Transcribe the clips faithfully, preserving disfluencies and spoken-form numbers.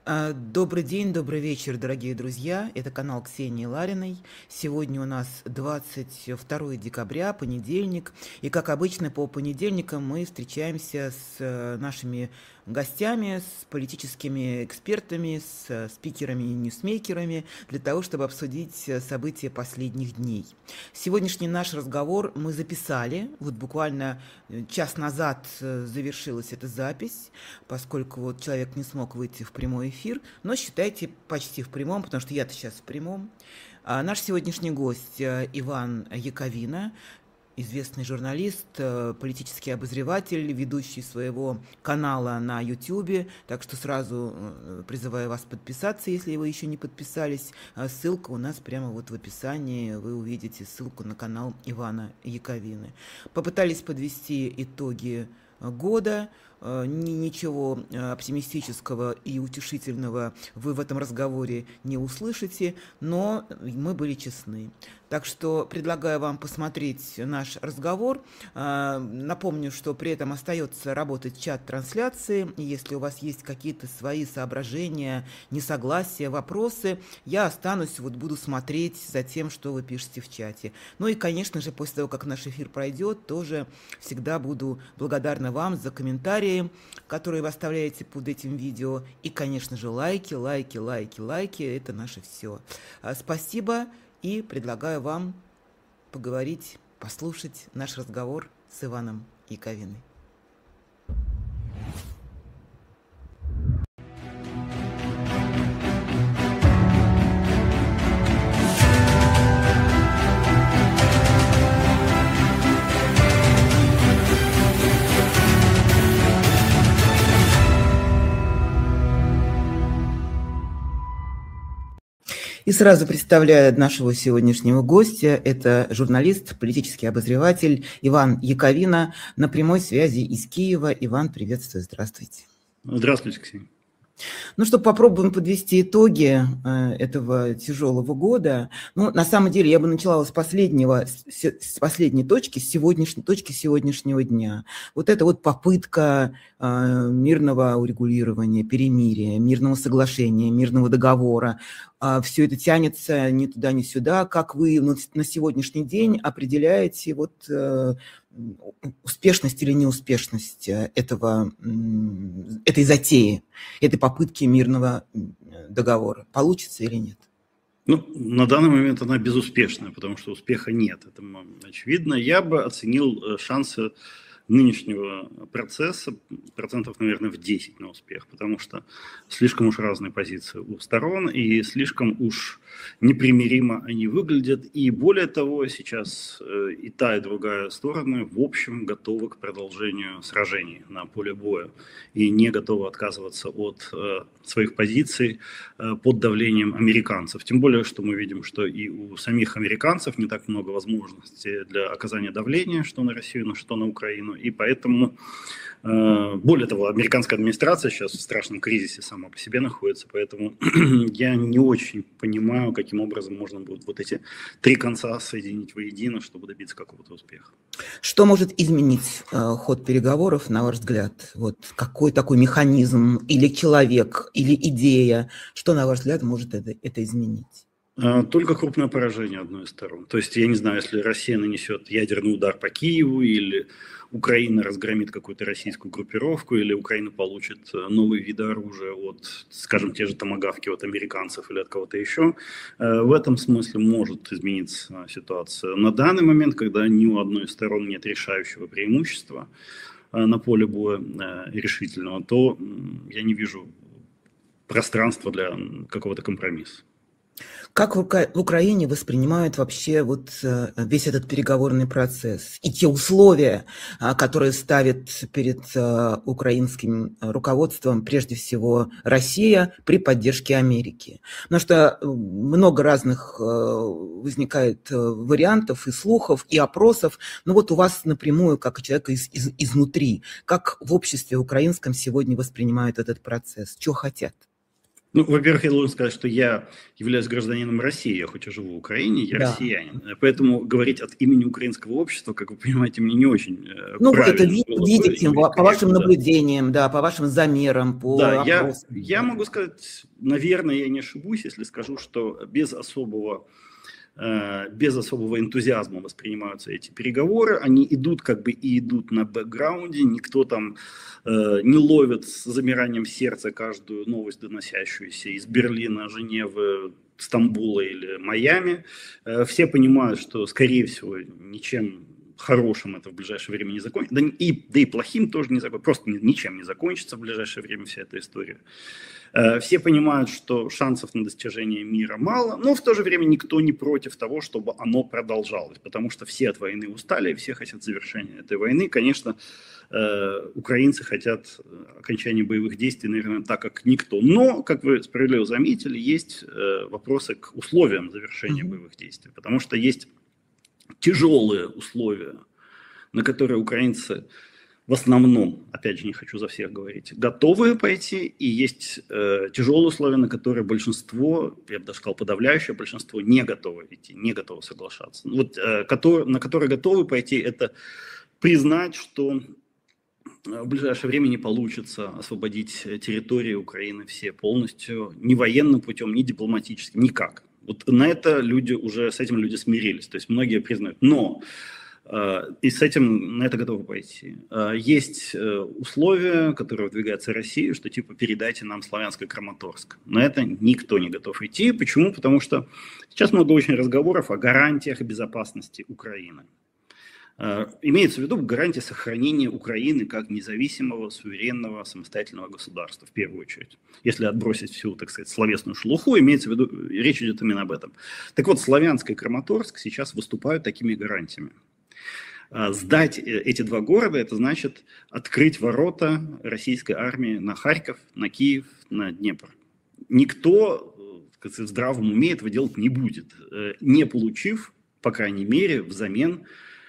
А, Добрый день, добрый вечер, дорогие друзья. Это канал Ксении Лариной. Сегодня у нас двадцать второе декабря, понедельник. И, как обычно, по понедельникам мы встречаемся с э, нашими гостями, с политическими экспертами, с э, спикерами и ньюсмейкерами для того, чтобы обсудить э, события последних дней. Сегодняшний наш разговор мы записали. Вот буквально э, час назад э, завершилась эта запись, поскольку вот человек не смог выйти в прямой эфир, но считайте почти в прямом, потому что я-то сейчас в прямом. А наш сегодняшний гость э, Иван Яковина, известный журналист, э, политический обозреватель, ведущий своего канала на Ютубе, так что сразу э, призываю вас подписаться, если вы еще не подписались. А ссылка у нас прямо вот в описании, вы увидите ссылку на канал Ивана Яковины. Попытались подвести итоги года. Ничего оптимистического и утешительного вы в этом разговоре не услышите, но мы были честны. Так что предлагаю вам посмотреть наш разговор. Напомню, что при этом остается работать чат трансляции. Если у вас есть какие-то свои соображения, несогласия, вопросы, я останусь, вот буду смотреть за тем, что вы пишете в чате. Ну и, конечно же, после того, как наш эфир пройдет, тоже всегда буду благодарна вам за комментарии, которые вы оставляете под этим видео. И, конечно же, лайки, лайки, лайки, лайки. Это наше все. Спасибо. И предлагаю вам поговорить, послушать наш разговор с Иваном Яковиной. И сразу представляю нашего сегодняшнего гостя. Это журналист, политический обозреватель Иван Яковина на прямой связи из Киева. Иван, приветствую, здравствуйте. Здравствуйте, Ксения. Ну что, попробуем подвести итоги э, этого тяжелого года. Ну, на самом деле, я бы начала с последнего, с, с последней точки, с сегодняшней точки сегодняшнего дня. Вот это вот попытка э, мирного урегулирования, перемирия, мирного соглашения, мирного договора. Э, все это тянется ни туда, ни сюда. Как вы ну, на сегодняшний день определяете вот... Э, успешность или неуспешность этого, этой затеи, этой попытки мирного договора? Получится или нет? Ну, на данный момент она безуспешная, потому что успеха нет. Это очевидно. Я бы оценил шансы нынешнего процесса процентов, наверное, в десять на успех, потому что слишком уж разные позиции у сторон, и слишком уж непримиримо они выглядят. И более того, сейчас и та, и другая стороны, в общем, готовы к продолжению сражений на поле боя и не готовы отказываться от своих позиций под давлением американцев. Тем более, что мы видим, что и у самих американцев не так много возможностей для оказания давления, что на Россию, что на Украину. И поэтому, более того, американская администрация сейчас в страшном кризисе сама по себе находится, поэтому я не очень понимаю, каким образом можно будет вот эти три конца соединить воедино, чтобы добиться какого-то успеха. Что может изменить э, ход переговоров, на ваш взгляд? Вот какой такой механизм или человек, или идея, что, на ваш взгляд, может это, это изменить? Только крупное поражение одной из сторон. То есть, я не знаю, если Россия нанесет ядерный удар по Киеву, или Украина разгромит какую-то российскую группировку, или Украина получит новые виды оружия от, скажем, те же томагавки от американцев или от кого-то еще, в этом смысле может измениться ситуация. На данный момент, когда ни у одной из сторон нет решающего преимущества на поле боя решительного, то я не вижу пространства для какого-то компромисса. Как в Украине воспринимают вообще вот весь этот переговорный процесс и те условия, которые ставит перед украинским руководством прежде всего Россия при поддержке Америки? Потому что много разных возникает вариантов и слухов, и опросов. Но вот у вас напрямую, как человека из, из, изнутри, как в обществе украинском сегодня воспринимают этот процесс? Чего хотят? Ну, во-первых, я должен сказать, что я являюсь гражданином России, я хоть и живу в Украине, я Да. россиянин. Поэтому говорить от имени украинского общества, как вы понимаете, мне не очень э, Ну, вы это правильно ви- было бы видите, и будет во- по вашим корректно, да. наблюдениям, да, по вашим замерам, Да, по я, опросам. я могу сказать, наверное, я не ошибусь, если скажу, что без особого, э, без особого энтузиазма воспринимаются эти переговоры. Они идут как бы и идут на бэкграунде, никто там э, не ловит с замиранием сердца каждую новость, доносящуюся из Берлина, Женевы, Стамбула или Майами. Э, все понимают, что, скорее всего, ничем хорошим это в ближайшее время не закончится, да и, да и плохим тоже не закончится, просто ничем не закончится в ближайшее время вся эта история. Все понимают, что шансов на достижение мира мало, но в то же время никто не против того, чтобы оно продолжалось, потому что все от войны устали, все хотят завершения этой войны. Конечно, украинцы хотят окончания боевых действий, наверное, так как никто. Но, как вы справедливо заметили, есть вопросы к условиям завершения mm-hmm. боевых действий, потому что есть тяжелые условия, на которые украинцы в основном, опять же, не хочу за всех говорить, готовы пойти, и есть э, тяжелые условия, на которые большинство, я бы даже сказал, подавляющее большинство не готовы идти, не готовы соглашаться. Вот, э, которые, на которые готовы пойти, это признать, что в ближайшее время не получится освободить территории Украины все полностью, ни военным путем, ни дипломатическим, никак. Вот на это люди уже, с этим люди смирились, то есть многие признают. Но э, и с этим на это готовы пойти. Э, есть э, условия, которые выдвигаются Россией, что типа передайте нам Славянск и Краматорск. На это никто не готов идти. Почему? Потому что сейчас много очень разговоров о гарантиях безопасности Украины. Имеется в виду гарантия сохранения Украины как независимого, суверенного, самостоятельного государства, в первую очередь. Если отбросить всю, так сказать, словесную шелуху, имеется в виду, речь идет именно об этом. Так вот, Славянск и Краматорск сейчас выступают такими гарантиями. Сдать эти два города, это значит открыть ворота российской армии на Харьков, на Киев, на Днепр. Никто, так сказать, в здравом уме этого делать не будет, не получив, по крайней мере, взамен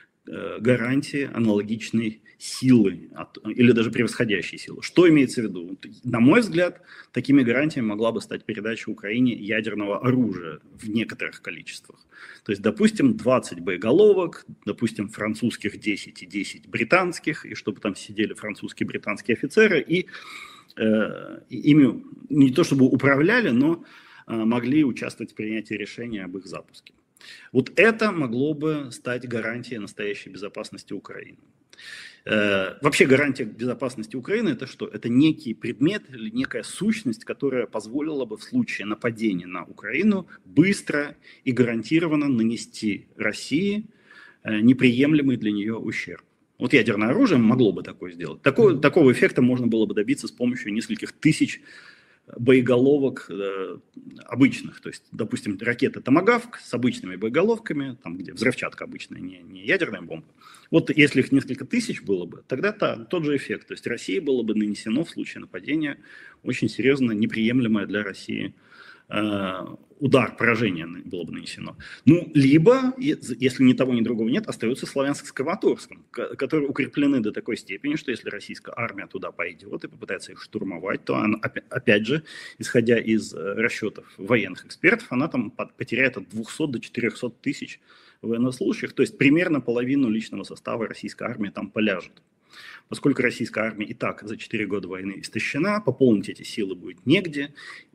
гарантии аналогичной силы от, или даже превосходящей силы. Что имеется в виду? На мой взгляд, такими гарантиями могла бы стать передача Украине ядерного оружия в некоторых количествах. То есть, допустим, двадцать боеголовок, допустим, французских десять и десять британских, и чтобы там сидели французские и британские офицеры, и э, ими не то чтобы управляли, но э, могли участвовать в принятии решения об их запуске. Вот это могло бы стать гарантией настоящей безопасности Украины. Э, вообще гарантия безопасности Украины это что? Это некий предмет или некая сущность, которая позволила бы в случае нападения на Украину быстро и гарантированно нанести России э, неприемлемый для нее ущерб. Вот ядерное оружие могло бы такое сделать. Такого, такого эффекта можно было бы добиться с помощью нескольких тысяч боеголовок э, обычных, то есть, допустим, ракета «Томагавк» с обычными боеголовками, там, где взрывчатка обычная, не, не ядерная бомба. Вот если их несколько тысяч было бы, тогда та, тот же эффект. То есть России было бы нанесено в случае нападения очень серьезно неприемлемое для России э, удар, поражение было бы нанесено. Ну, либо, если ни того, ни другого нет, остается Славянск с Краматорском, которые укреплены до такой степени, что если российская армия туда пойдет и попытается их штурмовать, то она, опять же, исходя из расчетов военных экспертов, она там потеряет от двухсот до четырехсот тысяч военнослужащих, то есть примерно половину личного состава российской армии там поляжет. Поскольку российская армия и так за четыре года войны истощена, пополнить эти силы будет негде.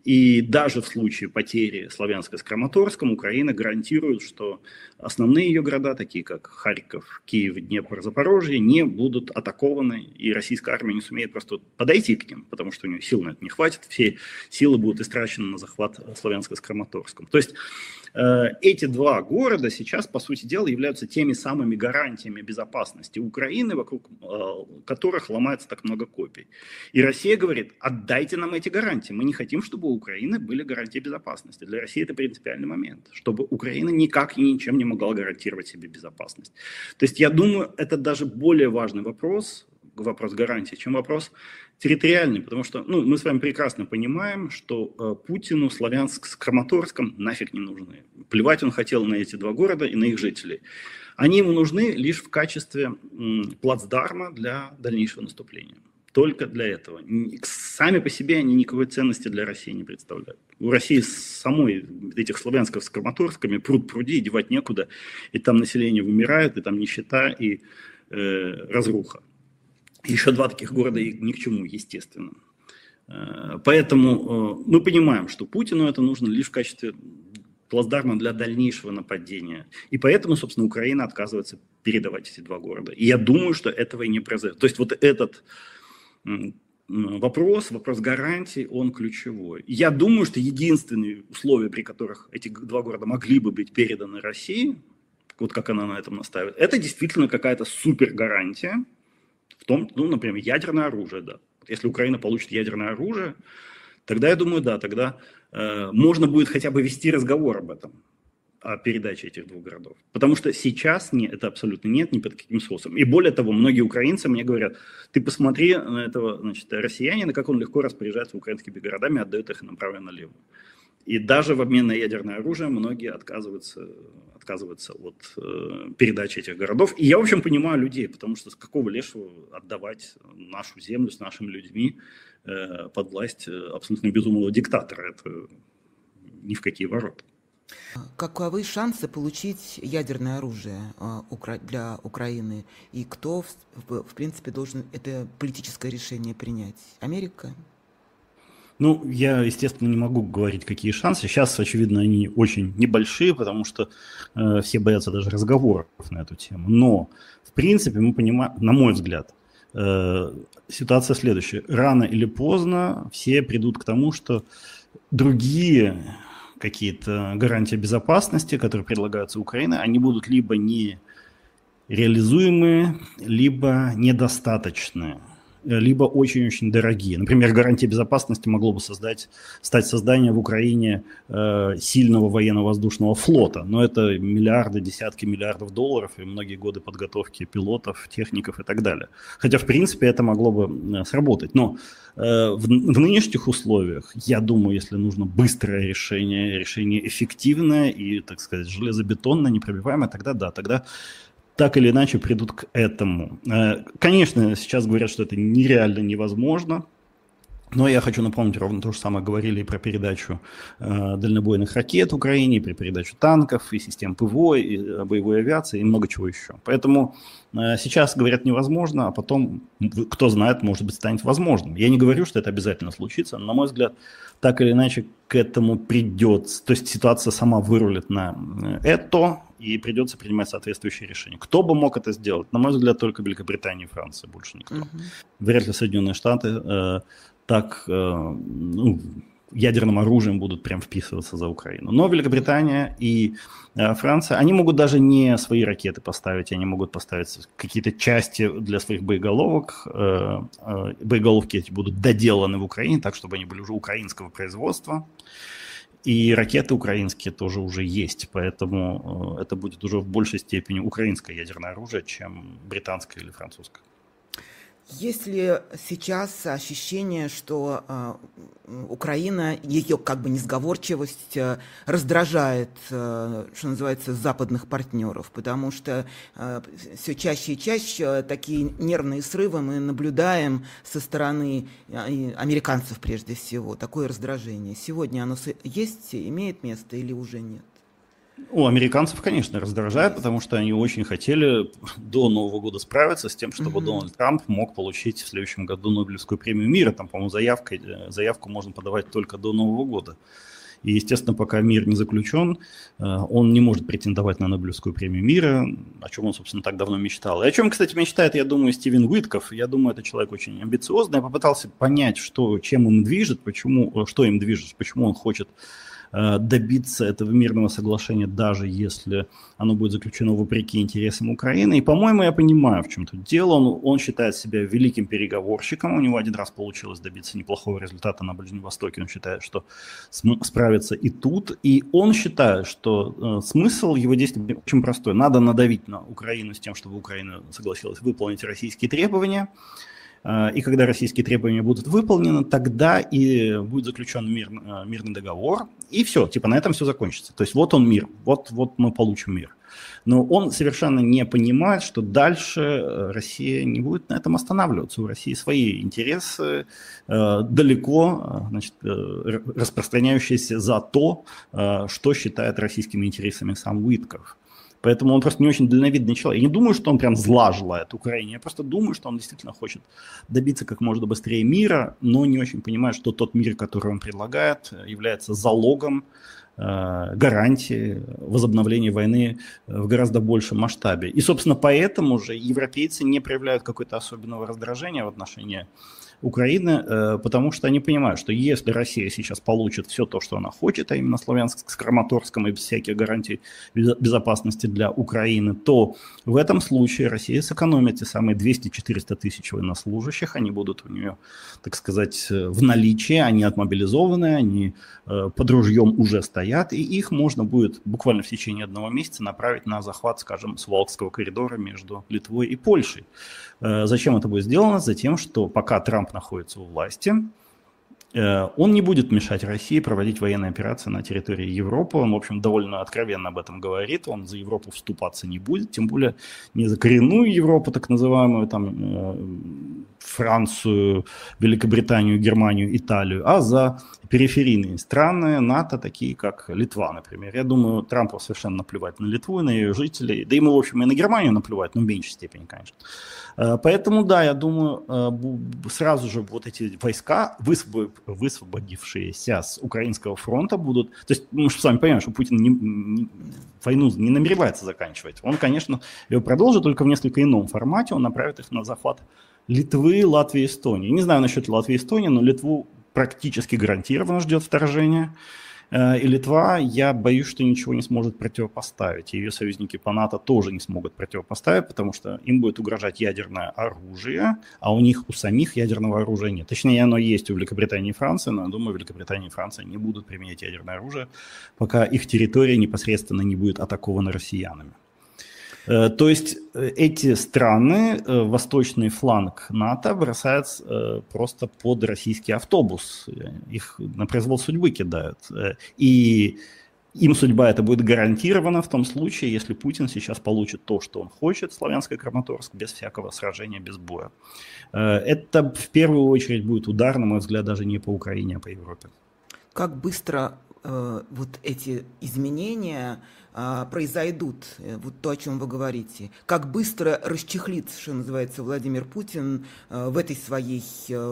И даже в случае потери Славянска с Краматорском Украина гарантирует, что основные ее города, такие как Харьков, Киев, Днепр, Запорожье, не будут атакованы, и российская армия не сумеет просто подойти к ним, потому что у нее сил на это не хватит, все силы будут истрачены на захват Славянска с Краматорском. То есть э, эти два города сейчас, по сути дела, являются теми самыми гарантиями безопасности Украины, вокруг э, которых ломается так много копий. И Россия говорит: отдайте нам эти гарантии, мы не хотим, чтобы у Украины были гарантии безопасности. Для России это принципиальный момент, чтобы Украина никак и ничем не могла гарантировать себе безопасность. То есть я думаю, это даже более важный вопрос, вопрос гарантии, чем вопрос территориальный, потому что ну, мы с вами прекрасно понимаем, что э, Путину Славянск с Краматорском нафиг не нужны. Плевать он хотел на эти два города и на их жителей. Они ему нужны лишь в качестве м, плацдарма для дальнейшего наступления. Только для этого. Сами по себе они никакой ценности для России не представляют. У России самой этих славянских с Краматорскими пруд пруди, девать некуда, и там население вымирает, и там нищета, и э, разруха. Еще два таких города и ни к чему, естественно. Э, поэтому э, мы понимаем, что Путину это нужно лишь в качестве плацдарма для дальнейшего нападения. И поэтому, собственно, Украина отказывается передавать эти два города. И я думаю, что этого и не произойдет. То есть вот этот вопрос, вопрос гарантий, он ключевой. Я думаю, что единственные условия, при которых эти два города могли бы быть переданы России, вот как она на этом настаивает, это действительно какая-то супер гарантия в том, ну, например, ядерное оружие, да. Если Украина получит ядерное оружие, тогда, я думаю, да, тогда э, можно будет хотя бы вести разговор об этом, о передаче этих двух городов. Потому что сейчас не, это абсолютно нет ни под каким соусом. И более того, многие украинцы мне говорят, ты посмотри на этого, значит, россиянина, как он легко распоряжается украинскими городами, отдает их направо и налево. И даже в обмен на ядерное оружие многие отказываются, отказываются от э, передачи этих городов. И я, в общем, понимаю людей, потому что с какого лешего отдавать нашу землю с нашими людьми э, под власть абсолютно безумного диктатора. Это ни в какие ворота. Каковы шансы получить ядерное оружие для Украины? И кто, в принципе, должен это политическое решение принять? Америка? Ну, я, естественно, не могу говорить, какие шансы. Сейчас, очевидно, они очень небольшие, потому что э, все боятся даже разговоров на эту тему. Но, в принципе, мы понимаем, на мой взгляд, э, ситуация следующая. Рано или поздно все придут к тому, что другие какие-то гарантии безопасности, которые предлагаются Украине, они будут либо не реализуемые, либо недостаточные, либо очень-очень дорогие. Например, гарантия безопасности могло бы создать, стать создание в Украине э, сильного военно-воздушного флота, но это миллиарды, десятки миллиардов долларов и многие годы подготовки пилотов, техников и так далее. Хотя, в принципе, это могло бы сработать. Но э, в, в нынешних условиях, я думаю, если нужно быстрое решение, решение эффективное и, так сказать, железобетонное, непробиваемое, тогда да, тогда так или иначе придут к этому. Конечно, сейчас говорят, что это нереально невозможно, но я хочу напомнить, ровно то же самое говорили и про передачу э, дальнобойных ракет Украине, и при передачу танков, и систем ПВО, и боевой авиации, и много чего еще. Поэтому э, сейчас говорят невозможно, а потом, кто знает, может быть, станет возможным. Я не говорю, что это обязательно случится, но, на мой взгляд, так или иначе к этому придется. То есть ситуация сама вырулит на это, и придется принимать соответствующие решения. Кто бы мог это сделать? На мой взгляд, только Великобритания и Франция, больше никто. Uh-huh. Вряд ли Соединенные Штаты э, так э, ну, ядерным оружием будут прям вписываться за Украину. Но Великобритания и э, Франция, они могут даже не свои ракеты поставить, они могут поставить какие-то части для своих боеголовок. Э, э, боеголовки эти будут доделаны в Украине, так, чтобы они были уже украинского производства. И ракеты украинские тоже уже есть, поэтому это будет уже в большей степени украинское ядерное оружие, чем британское или французское. Есть ли сейчас ощущение, что э, Украина, ее как бы несговорчивость э, раздражает, э, что называется, западных партнеров, потому что э, все чаще и чаще такие нервные срывы мы наблюдаем со стороны э, американцев прежде всего, такое раздражение. Сегодня оно есть, имеет место или уже нет? У американцев, конечно, раздражает, потому что они очень хотели до Нового года справиться с тем, чтобы mm-hmm. Дональд Трамп мог получить в следующем году Нобелевскую премию мира. Там, по-моему, заявка, заявку можно подавать только до Нового года. И, естественно, пока мир не заключен, он не может претендовать на Нобелевскую премию мира, о чем он, собственно, так давно мечтал. И о чем, кстати, мечтает, я думаю, Стивен Уитков. Я думаю, это человек очень амбициозный. Я попытался понять, что, чем им движет, почему, что им движет, почему он хочет добиться этого мирного соглашения, даже если оно будет заключено вопреки интересам Украины. И, по-моему, я понимаю, в чем тут дело. Он, он считает себя великим переговорщиком. У него один раз получилось добиться неплохого результата на Ближнем Востоке. Он считает, что см- справится и тут. И он считает, что э, смысл его действий очень простой. Надо надавить на Украину с тем, чтобы Украина согласилась выполнить российские требования. И когда российские требования будут выполнены, тогда и будет заключен мир, мирный договор, и все, типа на этом все закончится. То есть вот он мир, вот, вот мы получим мир. Но он совершенно не понимает, что дальше Россия не будет на этом останавливаться. У России свои интересы, э, далеко значит, э, распространяющиеся за то, э, что считает российскими интересами сам Уитков. Поэтому он просто не очень дальновидный человек. Я не думаю, что он прям зла желает Украине. Я просто думаю, что он действительно хочет добиться как можно быстрее мира, но не очень понимает, что тот мир, который он предлагает, является залогом, гарантии возобновления войны в гораздо большем масштабе. И, собственно, поэтому же европейцы не проявляют какого-то особенного раздражения в отношении Украины, потому что они понимают, что если Россия сейчас получит все то, что она хочет, а именно Славянск с Краматорском и без всяких гарантий безопасности для Украины, то в этом случае Россия сэкономит те самые двести-четыреста тысяч военнослужащих, они будут у нее, так сказать, в наличии, они отмобилизованы, они под ружьем уже стоят, и их можно будет буквально в течение одного месяца направить на захват, скажем, Сувалкского коридора между Литвой и Польшей. Зачем это будет сделано? Затем, что пока Трамп находится у власти, он не будет мешать России проводить военные операции на территории Европы. Он, в общем, довольно откровенно об этом говорит. Он за Европу вступаться не будет, тем более не за коренную Европу, так называемую, там, Францию, Великобританию, Германию, Италию, а за периферийные страны НАТО, такие как Литва, например. Я думаю, Трампу совершенно наплевать на Литву, на ее жителей. Да ему, в общем, и на Германию наплевать, но в меньшей степени, конечно. Поэтому, да, я думаю, сразу же вот эти войска, высвободившиеся с украинского фронта, будут... То есть мы же с вами понимаем, что Путин не, не, войну не намеревается заканчивать. Он, конечно, ее продолжит, только в несколько ином формате. Он направит их на захват Литвы, Латвии, Эстонии. Не знаю насчет Латвии и Эстонии, но Литву практически гарантированно ждет вторжение. И Литва, я боюсь, что ничего не сможет противопоставить. Ее союзники по НАТО тоже не смогут противопоставить, потому что им будет угрожать ядерное оружие, а у них, у самих ядерного оружия нет. Точнее, оно есть у Великобритании и Франции, но я думаю, Великобритания и Франция не будут применять ядерное оружие, пока их территория непосредственно не будет атакована россиянами. То есть эти страны, восточный фланг НАТО бросают просто под российский автобус, их на произвол судьбы кидают. И им судьба это будет гарантирована в том случае, если Путин сейчас получит то, что он хочет, Славянск и Краматорск, без всякого сражения, без боя. Это в первую очередь будет удар, на мой взгляд, даже не по Украине, а по Европе. Как быстро э, вот эти изменения произойдут, вот то, о чем вы говорите, как быстро расчехлится, что называется, Владимир Путин в этой своей,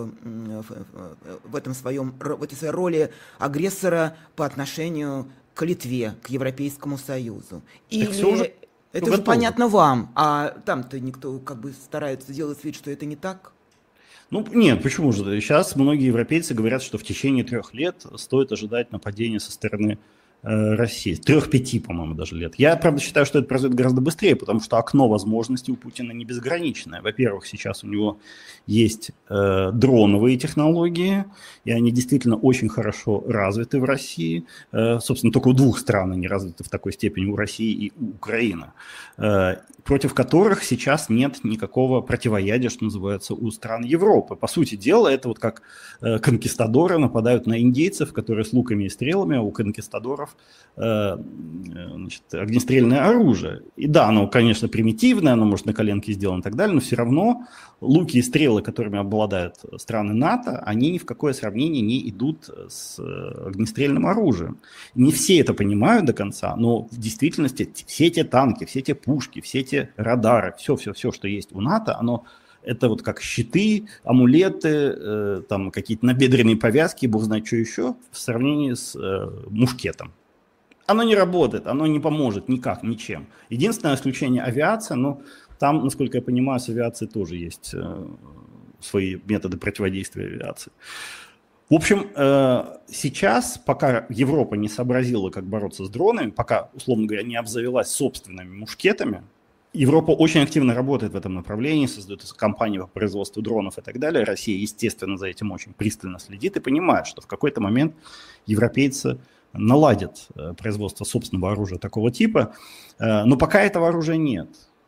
в этом своем, в этой своей роли агрессора по отношению к Литве, к Европейскому Союзу. Или уже, это уже понятно вам, а там-то никто как бы старается делать вид, что это не так? Ну, нет, почему же? Сейчас многие европейцы говорят, что в течение трех лет стоит ожидать нападения со стороны России. Трех-пяти, по-моему, даже лет. Я, правда, считаю, что это произойдет гораздо быстрее, потому что окно возможностей у Путина не безграничное. Во-первых, сейчас у него есть э, дроновые технологии, и они действительно очень хорошо развиты в России. Э, собственно, только у двух стран они развиты в такой степени, у России и у Украины, э, против которых сейчас нет никакого противоядия, что называется, у стран Европы. По сути дела, это вот как э, конкистадоры нападают на индейцев, которые с луками и стрелами, а у конкистадоров значит, огнестрельное оружие. И да, оно, конечно, примитивное, оно может на коленке сделано и так далее, но все равно луки и стрелы, которыми обладают страны НАТО, они ни в какое сравнение не идут с огнестрельным оружием. Не все это понимают до конца, но в действительности все те танки, все те пушки, все те радары, все-все-все, что есть у НАТО, оно это вот как щиты, амулеты, э, там какие-то набедренные повязки, бог знает что еще, в сравнении с э, мушкетом. Оно не работает, оно не поможет никак, ничем. Единственное исключение авиация, но там, насколько я понимаю, с авиацией тоже есть э, свои методы противодействия авиации. В общем, э, сейчас, пока Европа не сообразила, как бороться с дронами, пока, условно говоря, не обзавелась собственными мушкетами, Европа очень активно работает в этом направлении, создает компании по производству дронов и так далее. Россия, естественно, за этим очень пристально следит и понимает, что в какой-то момент европейцы наладят производство собственного оружия такого типа, но пока этого оружия нет.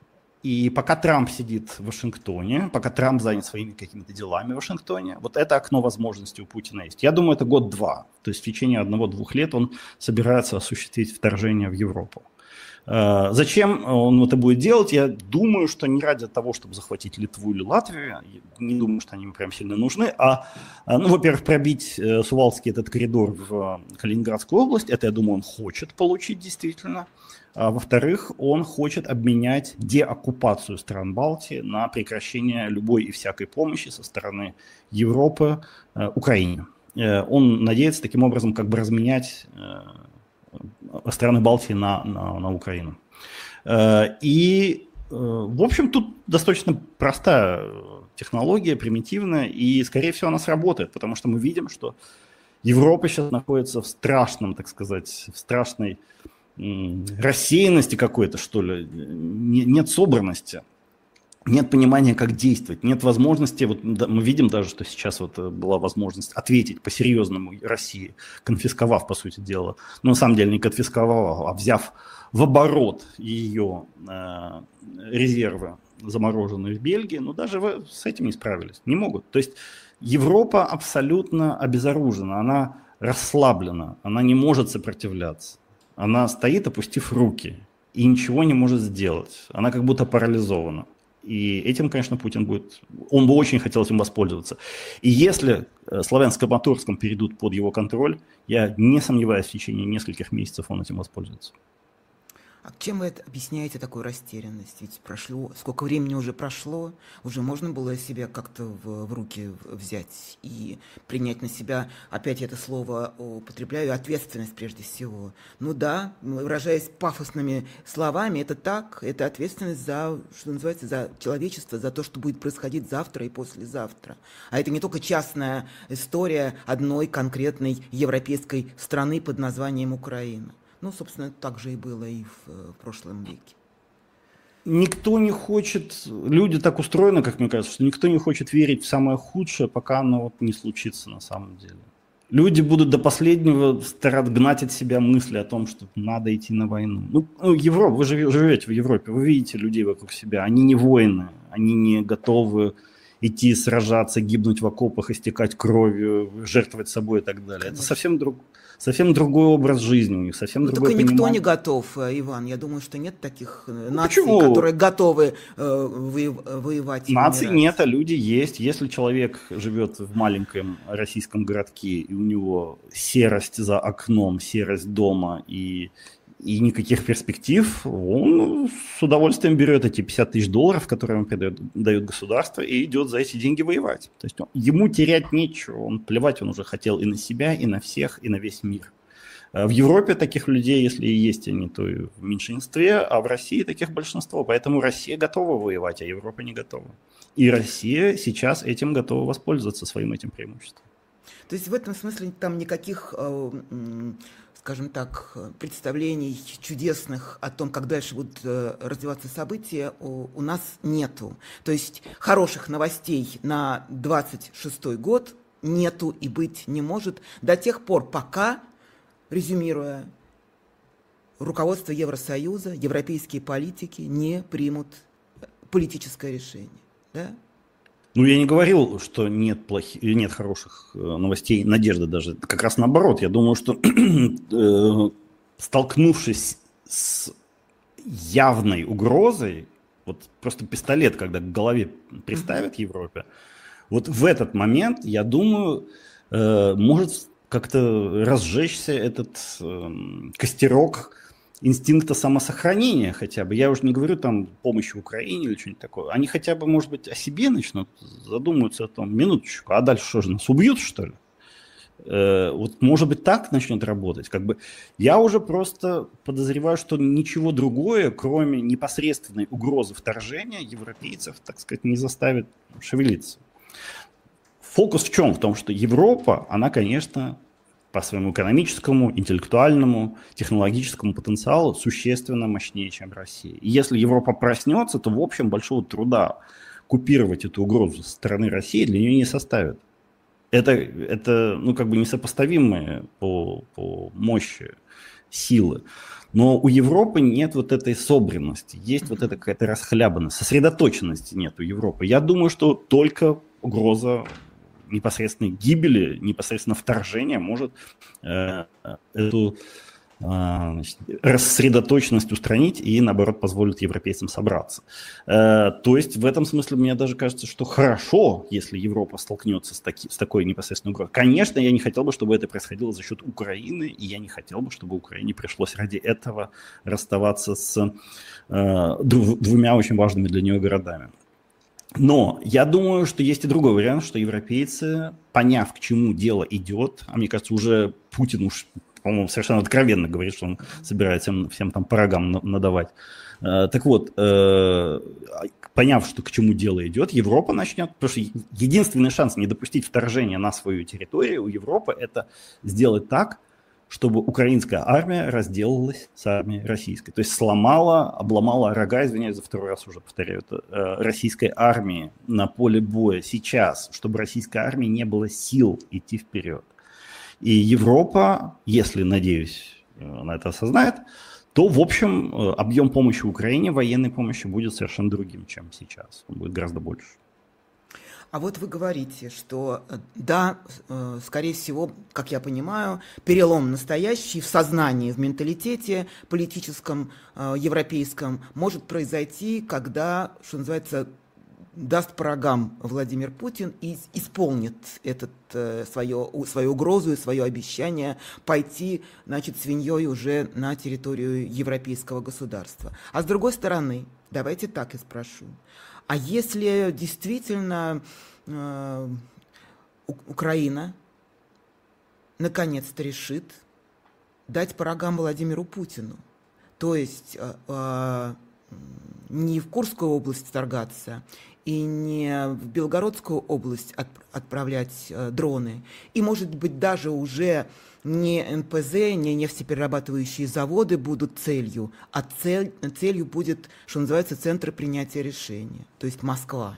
И пока Трамп сидит в Вашингтоне, пока Трамп занят своими какими-то делами в Вашингтоне, вот это окно возможностей у Путина есть. Я думаю, это год-два. То есть в течение одного-двух лет он собирается осуществить вторжение в Европу. Зачем он это будет делать? Я думаю, что не ради того, чтобы захватить Литву или Латвию, не думаю, что они ему прям сильно нужны, а, ну, во-первых, пробить Сувалский этот коридор в Калининградскую область, это, я думаю, он хочет получить действительно. А во-вторых, он хочет обменять деоккупацию стран Балтии на прекращение любой и всякой помощи со стороны Европы э, Украине. Э, он надеется таким образом как бы разменять э, страны Балтии на, на, на Украину. Э, и, э, в общем, тут достаточно простая технология, примитивная, и, скорее всего, она сработает, потому что мы видим, что Европа сейчас находится в страшном, так сказать, в страшной рассеянности какой-то, что ли, нет собранности, нет понимания, как действовать, нет возможности, вот мы видим даже, что сейчас вот была возможность ответить по-серьезному России, конфисковав, по сути дела, но на самом деле не конфисковав, а взяв в оборот ее э, резервы, замороженные в Бельгии, но даже в, с этим не справились, не могут. То есть Европа абсолютно обезоружена, она расслаблена, она не может сопротивляться. Она стоит, опустив руки, и ничего не может сделать. Она как будто парализована. И этим, конечно, Путин будет... Он бы очень хотел этим воспользоваться. И если Славянско-Моторском перейдут под его контроль, я не сомневаюсь, в течение нескольких месяцев он этим воспользуется. А чем вы это объясняете такую растерянность? Ведь прошло, сколько времени уже прошло, уже можно было себя как-то в, в руки взять и принять на себя, опять это слово употребляю, ответственность прежде всего. Ну да, выражаясь пафосными словами, это так, это ответственность за, что называется, за человечество, за то, что будет происходить завтра и послезавтра. А это не только частная история одной конкретной европейской страны под названием Украина. Ну, собственно, так же и было и в, в прошлом веке. Никто не хочет, люди так устроены, как мне кажется, что никто не хочет верить в самое худшее, пока оно вот не случится на самом деле. Люди будут до последнего стараться гнать от себя мысли о том, что надо идти на войну. Ну, ну Европа, вы живете в Европе, вы видите людей вокруг себя, они не воины, они не готовы идти сражаться, гибнуть в окопах, истекать кровью, жертвовать собой и так далее. Конечно. Это совсем друг, совсем другой образ жизни у них, совсем ну, другое только никто понимание. не готов, Иван. Я думаю, что нет таких ну, наций, почему? которые готовы э, воевать. Наций нет, а люди есть. Если человек живет в маленьком российском городке, и у него серость за окном, серость дома и... и никаких перспектив, он с удовольствием берет эти пятьдесят тысяч долларов, которые ему придает, дает государство, и идет за эти деньги воевать. То есть он, ему терять нечего, он плевать он уже хотел и на себя, и на всех, и на весь мир. В Европе таких людей, если и есть они, то и в меньшинстве, а в России таких большинство. Поэтому Россия готова воевать, а Европа не готова. И Россия сейчас этим готова воспользоваться, своим этим преимуществом. То есть в этом смысле там никаких... скажем так, представлений чудесных о том, как дальше будут развиваться события, у, у нас нету. То есть хороших новостей на двадцать шестой год нету и быть не может до тех пор, пока, резюмируя, руководство Евросоюза, европейские политики не примут политическое решение. Да? Ну, я не говорил, что нет, плохих, нет хороших новостей, надежды даже. Как раз наоборот. Я думаю, что столкнувшись с явной угрозой, вот просто пистолет, когда к голове приставят Европе, вот в этот момент, я думаю, может как-то разжечься этот костерок инстинкта самосохранения хотя бы. Я уже не говорю там помощи Украине или что-нибудь такое. Они хотя бы, может быть, о себе начнут задумываться о том, минуточку, а дальше что же, нас убьют, что ли? Э, вот, может быть, так начнет работать. Как бы я уже просто подозреваю, что ничего другое, кроме непосредственной угрозы вторжения, европейцев, так сказать, не заставит шевелиться. Фокус в чем? В том, что Европа, она, конечно, по своему экономическому, интеллектуальному, технологическому потенциалу существенно мощнее, чем Россия. И если Европа проснется, то, в общем, большого труда купировать эту угрозу со стороны России для нее не составит. Это, это ну, как бы несопоставимые по, по мощи силы. Но у Европы нет вот этой собранности, есть вот эта какая-то расхлябанность, сосредоточенности нет у Европы. Я думаю, что только угроза непосредственной гибели, непосредственно вторжения может э, эту э, значит, рассредоточенность устранить и, наоборот, позволит европейцам собраться. Э, то есть в этом смысле мне даже кажется, что хорошо, если Европа столкнется с, таки, с такой непосредственной угрозой. Конечно, я не хотел бы, чтобы это происходило за счет Украины, и я не хотел бы, чтобы Украине пришлось ради этого расставаться с э, двумя очень важными для нее городами. Но я думаю, что есть и другой вариант, что европейцы, поняв, к чему дело идет, а мне кажется, уже Путин уж, по-моему, совершенно откровенно говорит, что он собирается всем, всем там по рогам надавать. Так вот, поняв, что к чему дело идет, Европа начнет, потому что единственный шанс не допустить вторжения на свою территорию у Европы – это сделать так, чтобы украинская армия разделалась с армией российской. То есть сломала, обломала рога, извиняюсь за второй раз уже повторяю это, российской армии на поле боя сейчас, чтобы российской армии не было сил идти вперед. И Европа, если, надеюсь, она это осознает, то, в общем, объем помощи Украине, военной помощи, будет совершенно другим, чем сейчас. Он будет гораздо больше. А вот вы говорите, что да, скорее всего, как я понимаю, перелом настоящий в сознании, в менталитете политическом, европейском может произойти, когда, что называется, даст по рогам Владимир Путин и исполнит этот, свое, свою угрозу и свое обещание пойти, значит, свиньей уже на территорию европейского государства. А с другой стороны, давайте так и спрошу. А если действительно э, Украина наконец-то решит дать по рогам Владимиру Путину, то есть э, э, не в Курскую область вторгаться и не в Белгородскую область от, отправлять э, дроны, и, может быть, даже уже не эн пэ зэ, не нефтеперерабатывающие заводы будут целью, а цель, целью будет, что называется, центр принятия решения, то есть Москва.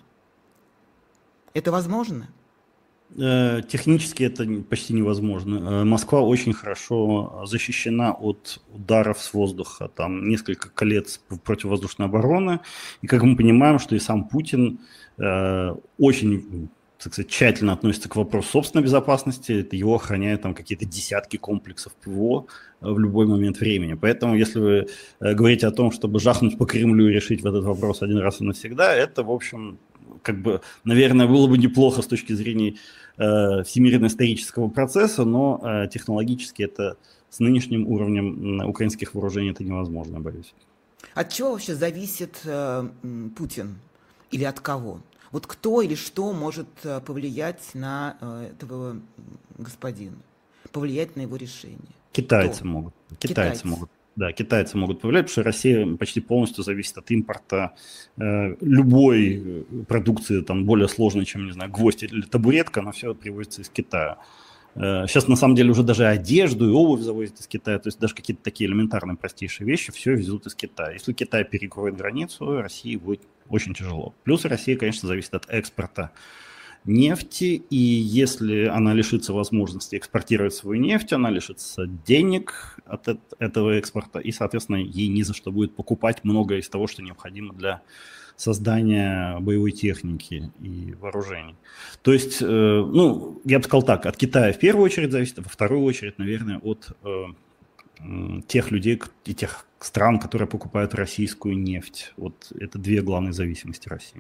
Это возможно? Технически это почти невозможно. Москва очень хорошо защищена от ударов с воздуха. Там несколько колец противовоздушной обороны. И как мы понимаем, что и сам Путин э, очень, так сказать, тщательно относится к вопросу собственной безопасности. Это его охраняют там какие-то десятки комплексов ПВО в любой момент времени. Поэтому, если вы говорите о том, чтобы жахнуть по Кремлю и решить в этот вопрос один раз и навсегда, это, в общем, как бы, наверное, было бы неплохо с точки зрения э, всемирно-исторического процесса, но э, технологически это с нынешним уровнем украинских вооружений это невозможно, боюсь. От чего вообще зависит э, Путин? Или от кого? Вот кто или что может повлиять на э, этого господина? Повлиять на его решение? Китайцы кто? могут. Китайцы, Китайцы могут. Да, китайцы могут повлиять, потому что Россия почти полностью зависит от импорта э, любой продукции, там, более сложной, чем, не знаю, гвоздь или табуретка, она все привозится из Китая. Э, сейчас, на самом деле, уже даже одежду и обувь завозят из Китая, то есть даже какие-то такие элементарные, простейшие вещи все везут из Китая. Если Китай перекроет границу, России будет очень тяжело. Плюс Россия, конечно, зависит от экспорта нефти, и если она лишится возможности экспортировать свою нефть, она лишится денег от этого экспорта, и, соответственно, ей не за что будет покупать многое из того, что необходимо для создания боевой техники и вооружений. То есть, э, ну, я бы сказал так, от Китая в первую очередь зависит, а во вторую очередь, наверное, от э, э, тех людей и тех стран, которые покупают российскую нефть. Вот это две главные зависимости России.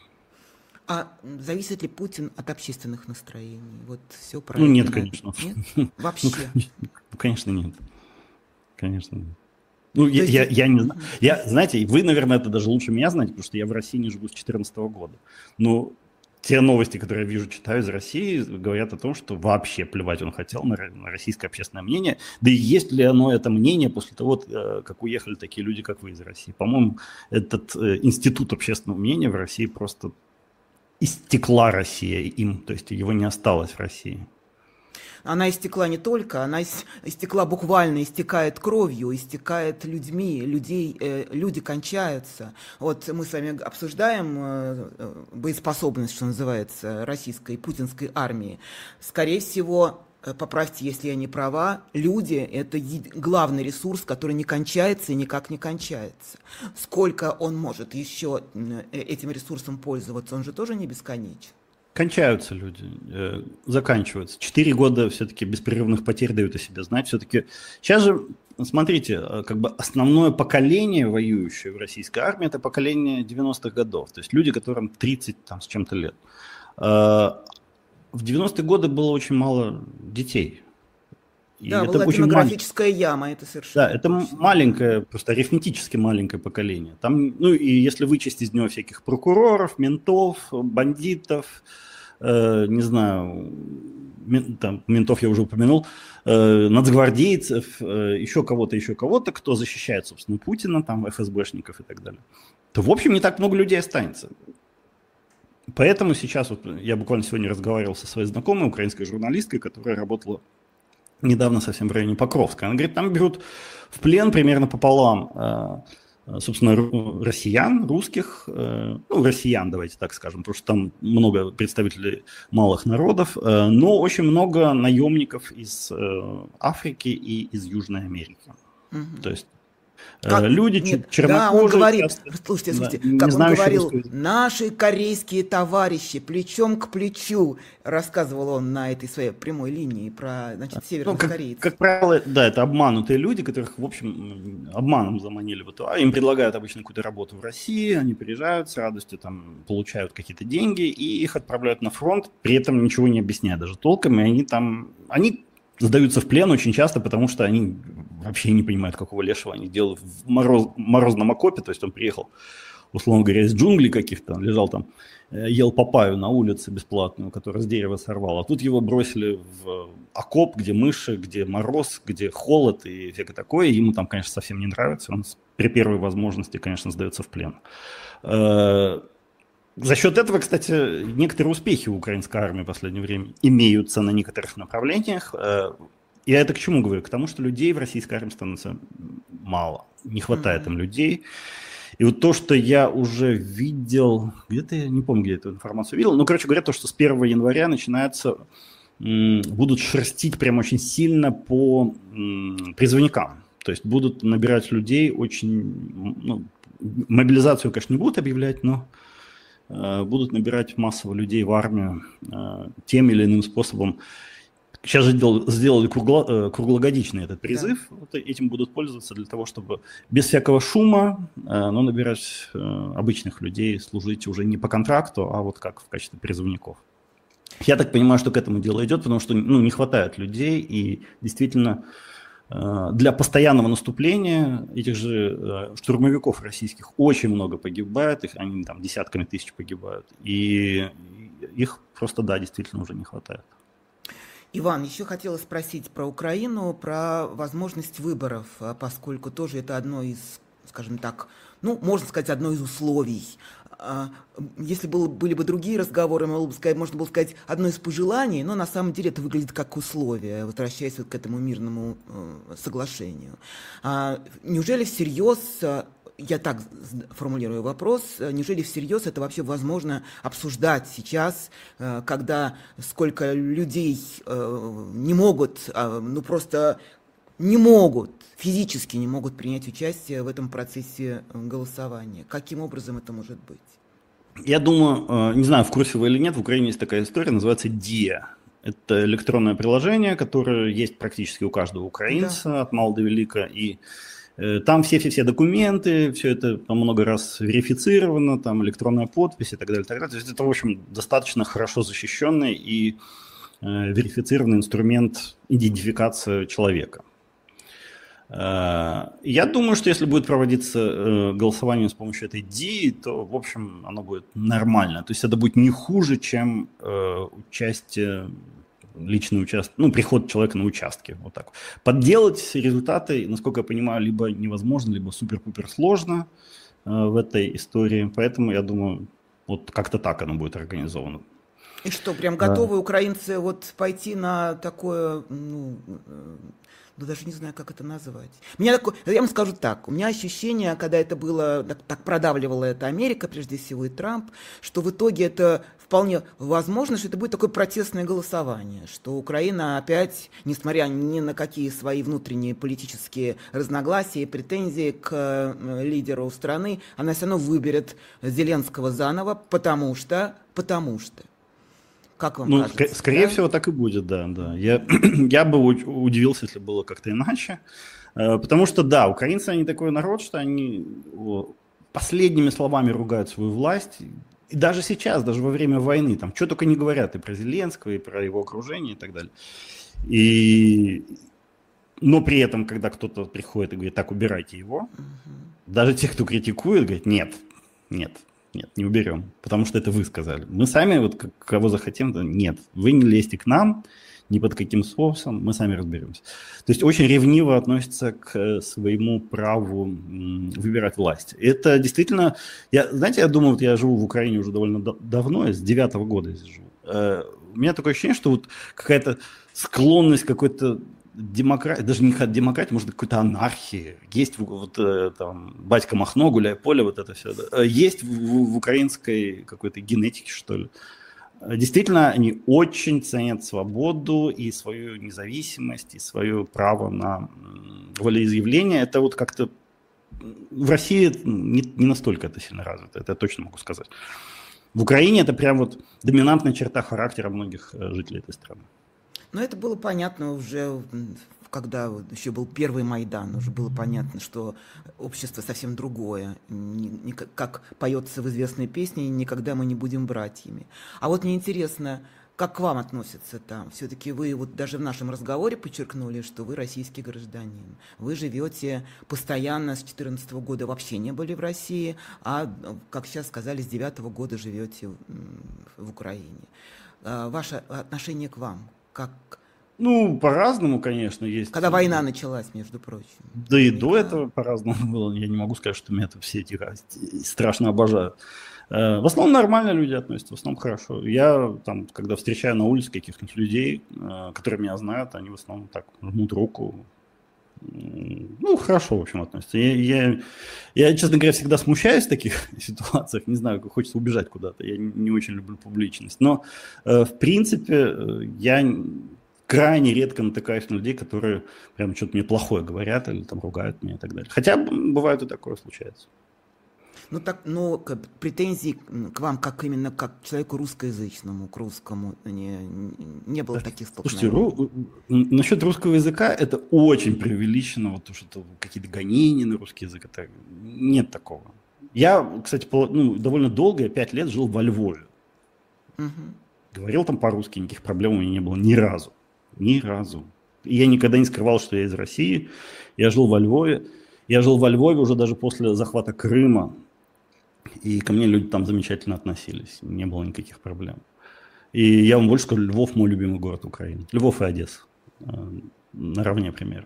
А зависит ли Путин от общественных настроений? Вот все правильно. Ну нет, конечно. Нет? Вообще? Ну, конечно, нет. Конечно нет. Ну, я, есть... я, я не знаю. Я, знаете, вы, наверное, это даже лучше меня знаете, потому что я в России не живу с две тысячи четырнадцатого года. Но те новости, которые я вижу, читаю из России, говорят о том, что вообще плевать он хотел на, на российское общественное мнение. Да и есть ли оно, это мнение, после того, как уехали такие люди, как вы из России? По-моему, этот институт общественного мнения в России просто... истекла Россия им, то есть его не осталось в России. Она истекла не только, она истекла буквально, истекает кровью, истекает людьми, людей, э, люди кончаются. Вот мы с вами обсуждаем э, боеспособность, что называется, российской путинской армии. Скорее всего, поправьте, если я не права, люди – это главный ресурс, который не кончается и никак не кончается. Сколько он может еще этим ресурсом пользоваться, он же тоже не бесконечен. Кончаются люди, э, заканчиваются. Четыре года все-таки беспрерывных потерь дают о себе знать. Все-таки сейчас же, смотрите, как бы основное поколение, воюющее в российской армии, это поколение девяностых годов. То есть люди, которым тридцать там, с чем-то лет. Э, в девяностые годы было очень мало детей. И да, это была очень демографическая малень... яма, это совершенно. Да, это точно. Маленькое, просто арифметически маленькое поколение. Там, ну и если вычесть из него всяких прокуроров, ментов, бандитов, э, не знаю, мен, там, ментов я уже упомянул, э, нацгвардейцев, э, еще кого-то, еще кого-то, кто защищает, собственно, Путина, там, эф эс бэшников и так далее, то, в общем, не так много людей останется. Поэтому сейчас, вот, я буквально сегодня разговаривал со своей знакомой, украинской журналисткой, которая работала недавно совсем в районе Покровска. Она говорит, там берут в плен примерно пополам, собственно, россиян, русских, ну, россиян, давайте так скажем, потому что там много представителей малых народов, но очень много наемников из Африки и из Южной Америки. Угу. То есть как? Люди Нет, чернокожие. Да, он говорит, часто, слушайте, слушайте, да, как он говорил, наши корейские товарищи плечом к плечу, рассказывал он на этой своей прямой линии про, значит, северных ну, как, корейцев. Как правило, да, это обманутые люди, которых, в общем, обманом заманили в эту, а им предлагают обычно какую-то работу в России, они приезжают с радостью, там, получают какие-то деньги и их отправляют на фронт, при этом ничего не объясняя даже толком, и они там, они сдаются в плен очень часто, потому что они вообще не понимают, какого лешего они делают в мороз, морозном окопе. То есть он приехал, условно говоря, из джунглей каких-то, лежал там, ел папайю на улице бесплатную, которую с дерева сорвал. А тут его бросили в окоп, где мыши, где мороз, где холод и всякое такое. Ему там, конечно, совсем не нравится. Он при первой возможности, конечно, сдается в плен. За счет этого, кстати, некоторые успехи у украинской армии в последнее время имеются на некоторых направлениях. Я это к чему говорю? К тому, что людей в российской армии становится мало. Не хватает им людей. И вот то, что я уже видел, где-то, я не помню, где эту информацию видел, ну, короче говоря, то, что с первого января начинается, будут шерстить прям очень сильно по призывникам. То есть будут набирать людей очень, ну, мобилизацию, конечно, не будут объявлять, но будут набирать массово людей в армию тем или иным способом. Сейчас же дел, сделали кругло, круглогодичный этот призыв. Да. Вот этим будут пользоваться для того, чтобы без всякого шума, но набирать обычных людей, служить уже не по контракту, а вот как в качестве призывников. Я так понимаю, что к этому дело идет, потому что, ну, не хватает людей, и действительно для постоянного наступления этих же штурмовиков российских очень много погибает, их, они там десятками тысяч погибают, и их просто, да, действительно уже не хватает. Иван, еще хотела спросить про Украину, про возможность выборов, поскольку тоже это одно из, скажем так, ну, можно сказать, одно из условий. Если было, были бы другие разговоры, можно было бы сказать, можно было сказать одно из пожеланий, но на самом деле это выглядит как условие, возвращаясь вот к этому мирному э, соглашению. А, неужели всерьез, я так формулирую вопрос, неужели всерьез это вообще возможно обсуждать сейчас, э, когда сколько людей э, не могут, э, ну просто не могут, физически не могут принять участие в этом процессе голосования? Каким образом это может быть? Я думаю, не знаю, в курсе вы или нет, в Украине есть такая история, называется ДИА. Это электронное приложение, которое есть практически у каждого украинца, да, от мала до велика. И э, там все-все-все документы, все это там много раз верифицировано, там электронная подпись и так далее, так далее. То есть это, в общем, достаточно хорошо защищенный и э, верифицированный инструмент идентификации человека. Я думаю, что если будет проводиться голосование с помощью этой ДИ, то, в общем, оно будет нормально. То есть это будет не хуже, чем участие, личный участок, ну, приход человека на участке. Вот так. Подделать результаты, насколько я понимаю, либо невозможно, либо супер-пупер сложно в этой истории. Поэтому, я думаю, вот как-то так оно будет организовано. И что, прям готовы да. украинцы вот пойти на такое, ну, ну, даже не знаю, как это назвать. Меня такое, я вам скажу так, у меня ощущение, когда это было, так, так продавливала это Америка, прежде всего и Трамп, что в итоге это вполне возможно, что это будет такое протестное голосование, что Украина опять, несмотря ни на какие свои внутренние политические разногласия и претензии к лидеру страны, она все равно выберет Зеленского заново, потому что, потому что. Как вам ну, кажется? Скорее да? всего, так и будет, да. да. Я, я бы удивился, если было как-то иначе. Потому что, да, украинцы, они такой народ, что они последними словами ругают свою власть. И даже сейчас, даже во время войны, там, что только не говорят и про Зеленского, и про его окружение, и так далее. И... Но при этом, когда кто-то приходит и говорит, так, убирайте его, угу. даже те, кто критикует, говорят, нет, нет. Нет, не уберем, потому что это вы сказали. Мы сами, вот кого захотим, то нет, вы не лезьте к нам, ни под каким соусом, мы сами разберемся. То есть очень ревниво относятся к своему праву выбирать власть. Это действительно, я, знаете, я думаю, вот я живу в Украине уже довольно давно, я с девятого года здесь живу. У меня такое ощущение, что вот какая-то склонность какой-то демократии, даже не демократии, может, какой-то анархии. Есть вот там батька Махно, гуляй поле, вот это все. Да. Есть в, в украинской какой-то генетике, что ли. Действительно, они очень ценят свободу и свою независимость, и свое право на волеизъявление. Это вот как-то в России не, не настолько это сильно развито, это я точно могу сказать. В Украине это прям вот доминантная черта характера многих жителей этой страны. Но это было понятно уже, когда еще был первый Майдан, уже было понятно, что общество совсем другое. Не, не, как поется в известной песне, никогда мы не будем братьями. А вот мне интересно, как к вам относятся там? Все-таки вы вот даже в нашем разговоре подчеркнули, что вы российский гражданин. Вы живете постоянно с две тысячи четырнадцатого года, вообще не были в России, а, как сейчас сказали, с две тысячи девятого года живете в Украине. Ваше отношение к вам? Как... Ну, по-разному, конечно, есть. Когда война началась, между прочим. Да и до этого по-разному было. Я не могу сказать, что меня это все эти страшно обожают. В основном нормально люди относятся, в основном хорошо. Я там, когда встречаю на улице каких-нибудь людей, которые меня знают, они в основном так жмут руку. Ну, хорошо, в общем, относятся. Я, я, я, честно говоря, всегда смущаюсь в таких ситуациях. Не знаю, хочется убежать куда-то. Я не очень люблю публичность. Но, в принципе, я крайне редко натыкаюсь на людей, которые прям что-то мне плохое говорят или там ругают меня и так далее. Хотя бывает и такое случается. Ну, так, но претензий к вам, как именно как к человеку русскоязычному, к русскому, не, не было таких столкновений? Слушайте, ру, насчет русского языка это очень преувеличено, вот, что какие-то гонения на русский язык, это, нет такого. Я, кстати, ну, довольно долго, я пять лет жил во Львове. Угу. Говорил там по-русски, никаких проблем у меня не было ни разу. Ни разу. И я никогда не скрывал, что я из России. Я жил во Львове. Я жил во Львове уже даже после захвата Крыма. И ко мне люди там замечательно относились. Не было никаких проблем. И я вам больше скажу, Львов мой любимый город Украины. Львов и Одесса. Наравне примерно.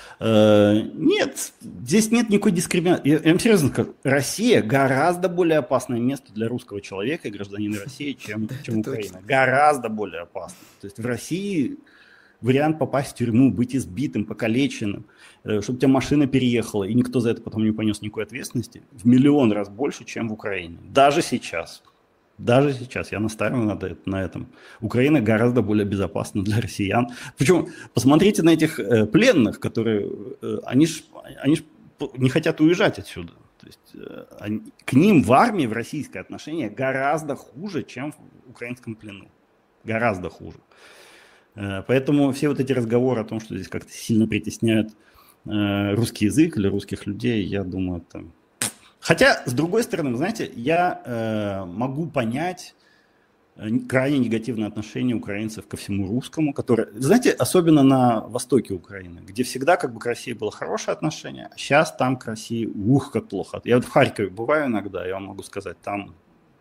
Нет, здесь нет никакой дискриминации. Я, я вам серьезно скажу, Россия гораздо более опасное место для русского человека и гражданина России, чем, чем Украина. Гораздо более опасно. То есть в России вариант попасть в тюрьму, быть избитым, покалеченным, чтобы у тебя машина переехала, и никто за это потом не понес никакой ответственности, в миллион раз больше, чем в Украине. Даже сейчас. Даже сейчас я настаиваю на этом. Украина гораздо более безопасна для россиян. Причем посмотрите на этих э, пленных, которые, э, они ж, они ж не хотят уезжать отсюда. То есть, э, они, к ним в армии, в российское отношение гораздо хуже, чем в украинском плену. Гораздо хуже. Э, поэтому все вот эти разговоры о том, что здесь как-то сильно притесняют э, русский язык или русских людей, я думаю, это... Хотя, с другой стороны, знаете, я э, могу понять крайне негативное отношение украинцев ко всему русскому, которое, знаете, особенно на востоке Украины, где всегда как бы к России было хорошее отношение, а сейчас там к России, ух, как плохо. Я вот в Харькове бываю иногда, я вам могу сказать, там,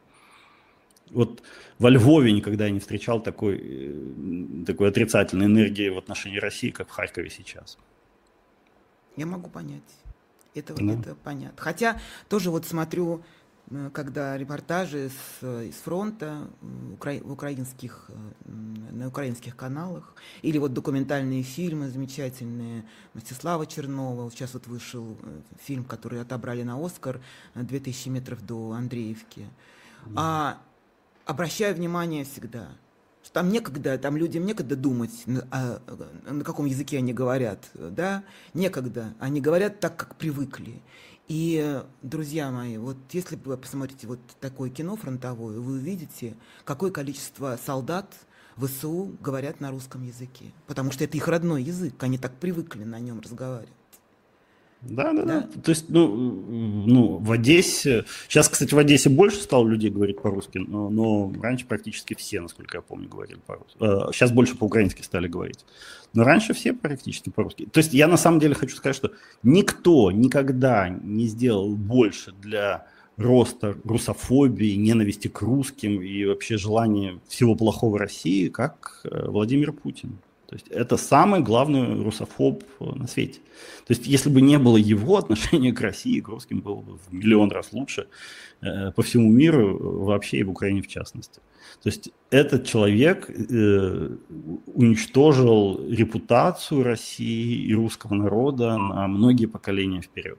вот во Львове никогда я не встречал такой, такой отрицательной энергии в отношении России, как в Харькове сейчас. Я могу понять. Это, да. это понятно. Хотя тоже вот смотрю когда репортажи с, с фронта укра, в украинских, на украинских каналах, или вот документальные фильмы замечательные Мстислава Чернова. Сейчас вот вышел фильм, который отобрали на Оскар, «две тысячи метров до Андреевки». Mm-hmm. А обращаю внимание всегда, что там некогда, там людям некогда думать, на, на каком языке они говорят, да, некогда. Они говорят так, как привыкли. И, друзья мои, вот если вы посмотрите вот такое кино фронтовое, вы увидите, какое количество солдат ВСУ говорят на русском языке. Потому что это их родной язык, они так привыкли на нем разговаривать. Да, да, да. То есть, ну, ну, в Одессе... Сейчас, кстати, в Одессе больше стало людей говорить по-русски, но, но раньше практически все, насколько я помню, говорили по-русски. Сейчас больше по-украински стали говорить. Но раньше все практически по-русски. То есть я на самом деле хочу сказать, что никто никогда не сделал больше для роста русофобии, ненависти к русским и вообще желания всего плохого России, как Владимир Путин. То есть это самый главный русофоб на свете. То есть если бы не было его отношения к России, к русским было бы в миллион раз лучше э, по всему миру, вообще и в Украине в частности. То есть этот человек э, уничтожил репутацию России и русского народа на многие поколения вперед.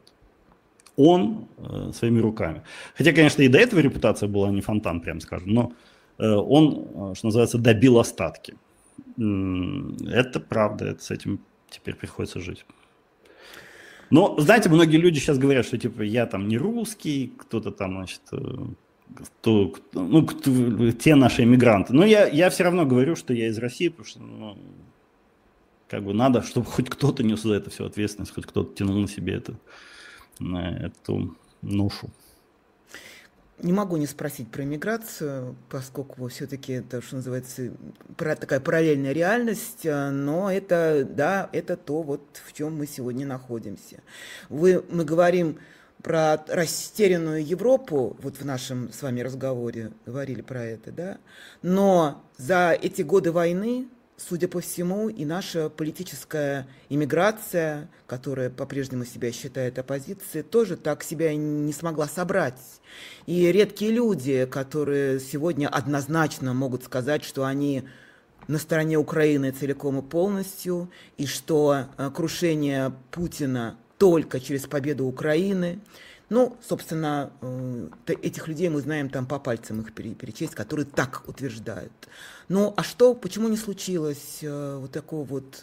Он э, своими руками. Хотя, конечно, и до этого репутация была не фонтан, прям скажем, но э, он, что называется, добил остатки. Это правда, это с этим теперь приходится жить. Но, знаете, многие люди сейчас говорят, что типа я там не русский, кто-то там, значит, кто, ну, кто, те наши иммигранты. Но я, я все равно говорю, что я из России, потому что, ну, как бы надо, чтобы хоть кто-то нес за это всю ответственность, хоть кто-то тянул на себе это, на эту ношу. Не могу не спросить про иммиграцию, поскольку все-таки это, что называется, такая параллельная реальность, но это, да, это то, вот, в чем мы сегодня находимся. Вы, мы говорим про растерянную Европу, вот в нашем с вами разговоре говорили про это, да, но за эти годы войны, судя по всему, и наша политическая иммиграция, которая по-прежнему себя считает оппозицией, тоже так себя не смогла собрать. И редкие люди, которые сегодня однозначно могут сказать, что они на стороне Украины целиком и полностью, и что крушение Путина только через победу Украины. Ну, собственно, этих людей мы знаем там по пальцам их перечесть, которые так утверждают. Ну, а что, почему не случилось вот такого вот,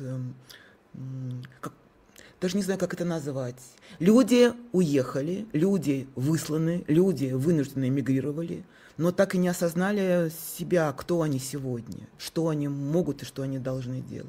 как, даже не знаю, как это назвать. Люди уехали, люди высланы, люди вынужденно эмигрировали, но так и не осознали себя, кто они сегодня, что они могут и что они должны делать.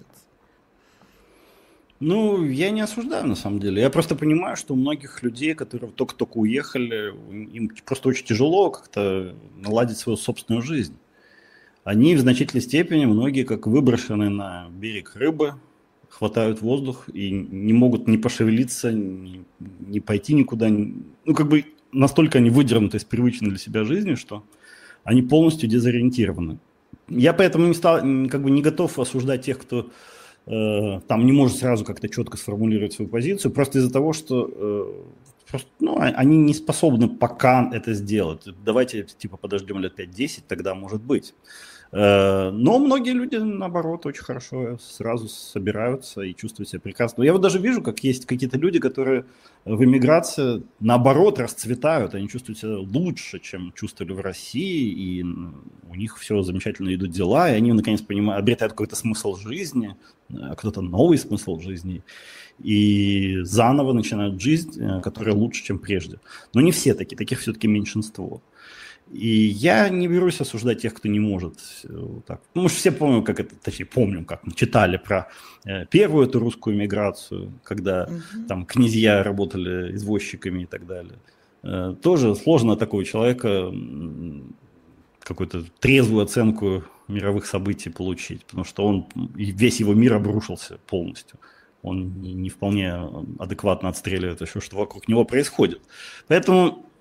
Ну, я не осуждаю, на самом деле. Я просто понимаю, что у многих людей, которые только-только уехали, им просто очень тяжело как-то наладить свою собственную жизнь. Они в значительной степени, многие, как выброшены на берег рыбы, хватают воздух и не могут ни пошевелиться, ни, ни пойти никуда. Ну, как бы настолько они выдернуты из привычной для себя жизни, что они полностью дезориентированы. Я поэтому не, стал, как бы не готов осуждать тех, кто там не может сразу как-то четко сформулировать свою позицию, просто из-за того, что э, просто, ну, они не способны пока это сделать. Давайте типа подождем лет пять-десять, тогда может быть. Э, но многие люди, наоборот, очень хорошо сразу собираются и чувствуют себя прекрасно. Я вот даже вижу, как есть какие-то люди, которые в эмиграции, наоборот, расцветают, они чувствуют себя лучше, чем чувствовали в России, и у них все замечательно идут дела, и они, наконец, понимают, обретают какой-то смысл жизни, кто-то новый смысл жизни, и заново начинают жизнь, которая лучше, чем прежде. Но не все такие, таких все-таки меньшинство. И я не берусь осуждать тех, кто не может вот так. Мы же все помним, как это, точнее, помним, как мы читали про э, первую эту русскую миграцию, когда угу. там князья работали извозчиками и так далее. Э, тоже сложно такого человека какую-то трезвую оценку мировых событий получить, потому что он, весь его мир обрушился полностью. Он не, не вполне адекватно отстреливает еще, что вокруг него происходит. Поэтому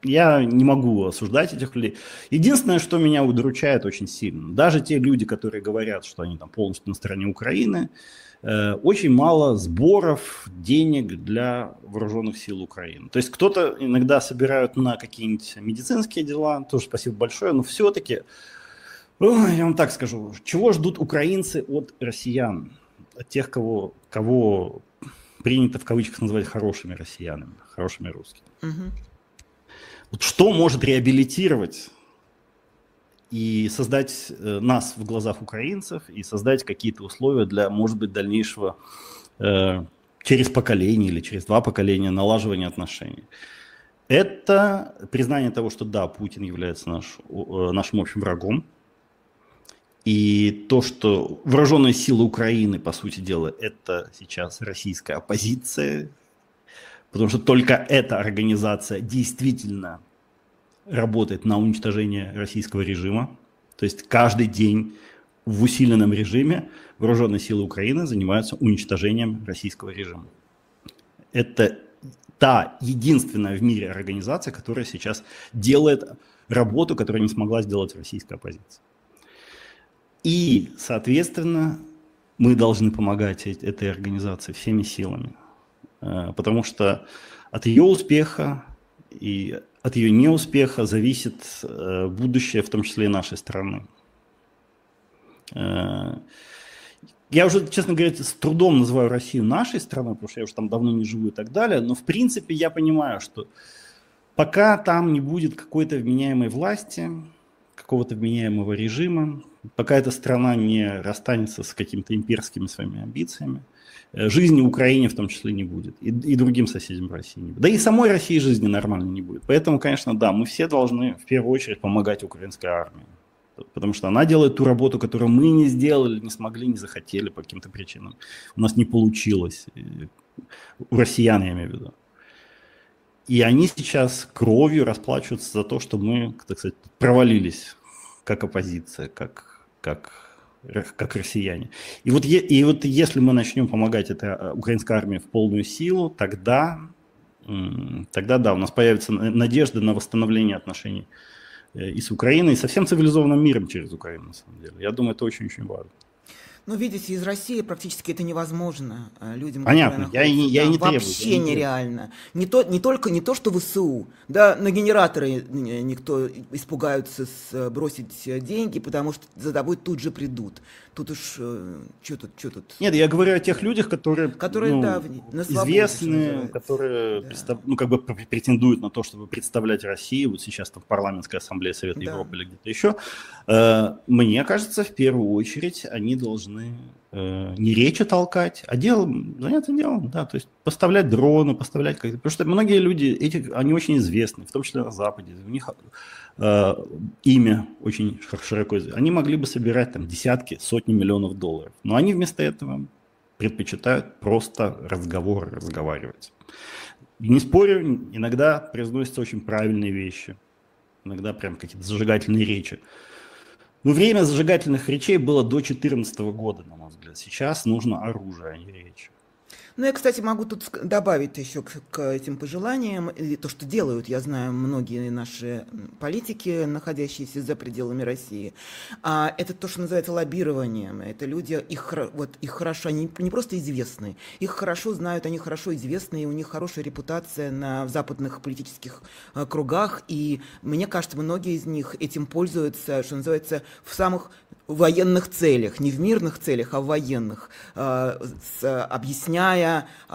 я не могу осуждать этих людей. Единственное, что меня удручает очень сильно, даже те люди, которые говорят, что они там полностью на стороне Украины, э, очень мало сборов денег для вооруженных сил Украины. То есть кто-то иногда собирают на какие-нибудь медицинские дела, тоже спасибо большое, но все-таки, ой, я вам так скажу, чего ждут украинцы от россиян, от тех, кого, кого принято в кавычках называть хорошими россиянами, хорошими русскими. Угу. Вот что может реабилитировать и создать э, нас в глазах украинцев и создать какие-то условия для, может быть, дальнейшего э, через поколение или через два поколения налаживания отношений? Это признание того, что да, Путин является наш, э, нашим общим врагом. И то, что вооруженные силы Украины, по сути дела, это сейчас российская оппозиция, потому что только эта организация действительно работает на уничтожение российского режима. То есть каждый день в усиленном режиме вооруженные силы Украины занимаются уничтожением российского режима. Это та единственная в мире организация, которая сейчас делает работу, которую не смогла сделать российская оппозиция. И, соответственно, мы должны помогать этой организации всеми силами. Потому что от ее успеха и от ее неуспеха зависит будущее, в том числе и нашей страны. Я уже, честно говоря, с трудом называю Россию нашей страной, потому что я уже там давно не живу и так далее. Но, в принципе, я понимаю, что пока там не будет какой-то вменяемой власти, какого-то вменяемого режима, пока эта страна не расстанется с какими-то имперскими своими амбициями, жизни в Украине в том числе не будет, и, и другим соседям России не будет. Да и самой России жизни нормально не будет. Поэтому, конечно, да, мы все должны в первую очередь помогать украинской армии, потому что она делает ту работу, которую мы не сделали, не смогли, не захотели по каким-то причинам. У нас не получилось. У россиян, я имею в виду. И они сейчас кровью расплачиваются за то, что мы, так сказать, провалились как оппозиция, как, как, как россияне. И вот, и вот если мы начнем помогать этой украинской армии в полную силу, тогда, тогда да, у нас появится надежда на восстановление отношений и с Украиной, и со всем цивилизованным миром через Украину, на самом деле. Я думаю, это очень-очень важно. Ну, видите, из России практически это невозможно людям, понятно, я и, я и не требую. Вообще нереально. Не, то, не только не то, что ВСУ, да, на генераторы никто испугаются бросить деньги, потому что за тобой тут же придут. Тут уж, что тут, что тут? Нет, я говорю о тех людях, которые, которые ну, да, на свободе, известны, которые да. представ... ну, как бы претендуют на то, чтобы представлять Россию, вот сейчас там в парламентской ассамблее Совета да. Европы или где-то еще. Мне кажется, в первую очередь они должны не речи толкать, а делом, заняться делом, да, то есть поставлять дроны, поставлять как-то, потому что многие люди, эти, они очень известны, в том числе на Западе, у них э, имя очень широко известно, они могли бы собирать там десятки, сотни миллионов долларов, но они вместо этого предпочитают просто разговоры, разговаривать. И не спорю, иногда произносятся очень правильные вещи, иногда прям какие-то зажигательные речи. Но время зажигательных речей было до две тысячи четырнадцатого года, на мой взгляд. Сейчас нужно оружие, а не речь. Ну, я, кстати, могу тут добавить еще к, к этим пожеланиям, или то, что делают, я знаю, многие наши политики, находящиеся за пределами России. А это то, что называется лоббированием. Это люди, их, вот, их хорошо, они не просто известны, их хорошо знают, они хорошо известны, и у них хорошая репутация на, в западных политических а, кругах. И мне кажется, многие из них этим пользуются, что называется, в самых военных целях, не в мирных целях, а в военных, а, с, объясняя,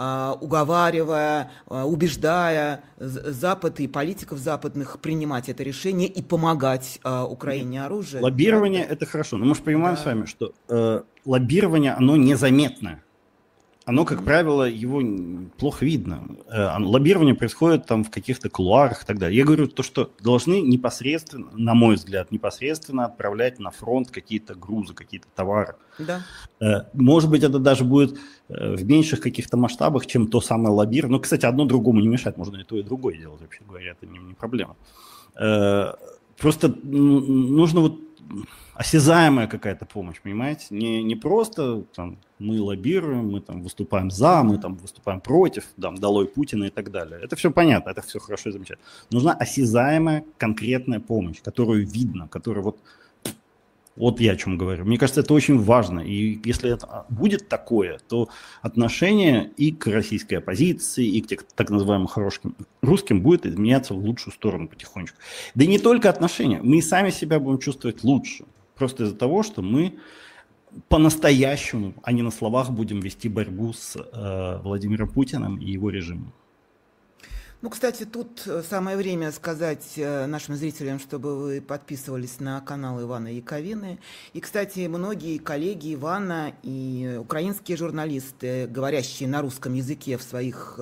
уговаривая, убеждая Запад и политиков западных принимать это решение и помогать Украине оружием. Лоббирование – это хорошо, но мы же понимаем да. с вами, что э, лоббирование, оно незаметное. Оно, как mm-hmm. правило, его плохо видно. Э, лоббирование происходит там в каких-то кулуарах и так далее. Я говорю то, что должны непосредственно, на мой взгляд, непосредственно отправлять на фронт какие-то грузы, какие-то товары. Да. Э, может быть, это даже будет э, в меньших каких-то масштабах, чем то самое лоббирование. Но, кстати, одно другому не мешает. Можно и то, и другое делать, вообще говоря, это не, не проблема. Э, просто нужно вот осязаемая какая-то помощь, понимаете? Не, не просто там, мы лоббируем, мы там выступаем за, мы там выступаем против, там, долой Путина и так далее. Это все понятно, это все хорошо и замечательно. Нужна осязаемая конкретная помощь, которую видно, которая вот... Вот я о чем говорю. Мне кажется, это очень важно. И если это будет такое, то отношение и к российской оппозиции, и к так называемым хорошим русским будет изменяться в лучшую сторону потихонечку. Да и не только отношения. Мы и сами себя будем чувствовать лучше. Просто из-за того, что мы по-настоящему, а не на словах, будем вести борьбу с э, Владимиром Путиным и его режимом. Ну, кстати, тут самое время сказать нашим зрителям, чтобы вы подписывались на канал Ивана Яковины. И, кстати, многие коллеги Ивана и украинские журналисты, говорящие на русском языке в своих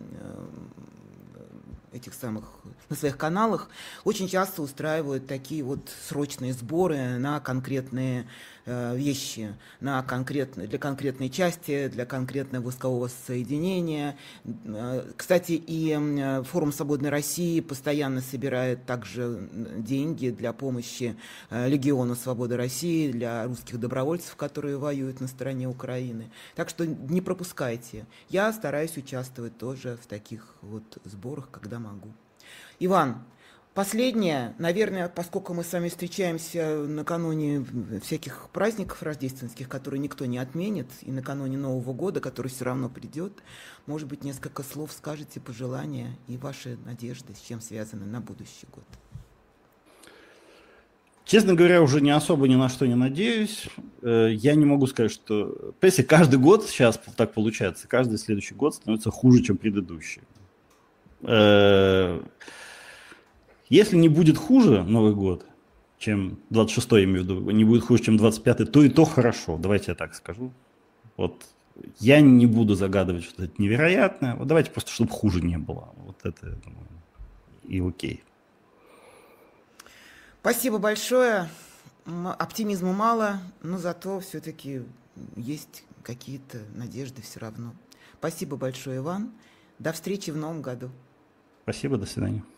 этих самых, на своих каналах, очень часто устраивают такие вот срочные сборы на конкретные э, вещи, на конкретные, для конкретной части, для конкретного войскового соединения. Э, кстати, и э, Форум Свободной России постоянно собирает также деньги для помощи э, Легиону Свободы России, для русских добровольцев, которые воюют на стороне Украины. Так что не пропускайте. Я стараюсь участвовать тоже в таких вот сборах, когда могу. Иван, последнее, наверное, поскольку мы с вами встречаемся накануне всяких праздников рождественских, которые никто не отменит, и накануне Нового года, который все равно придет, может быть, несколько слов скажете, пожелания и ваши надежды, с чем связаны на будущий год. Честно говоря, уже не особо ни на что не надеюсь. Я не могу сказать, что... Понимаете, каждый год сейчас так получается, каждый следующий год становится хуже, чем предыдущий. Если не будет хуже Новый год, чем двадцать шестой, я имею в виду, не будет хуже, чем двадцать пятый, то и то хорошо. Давайте я так скажу. Вот я не буду загадывать, что это невероятно. Вот давайте просто, чтобы хуже не было. Вот это, я думаю, и окей. Спасибо большое. Оптимизма мало, но зато все-таки есть какие-то надежды все равно. Спасибо большое, Иван. До встречи в новом году. Спасибо, до свидания.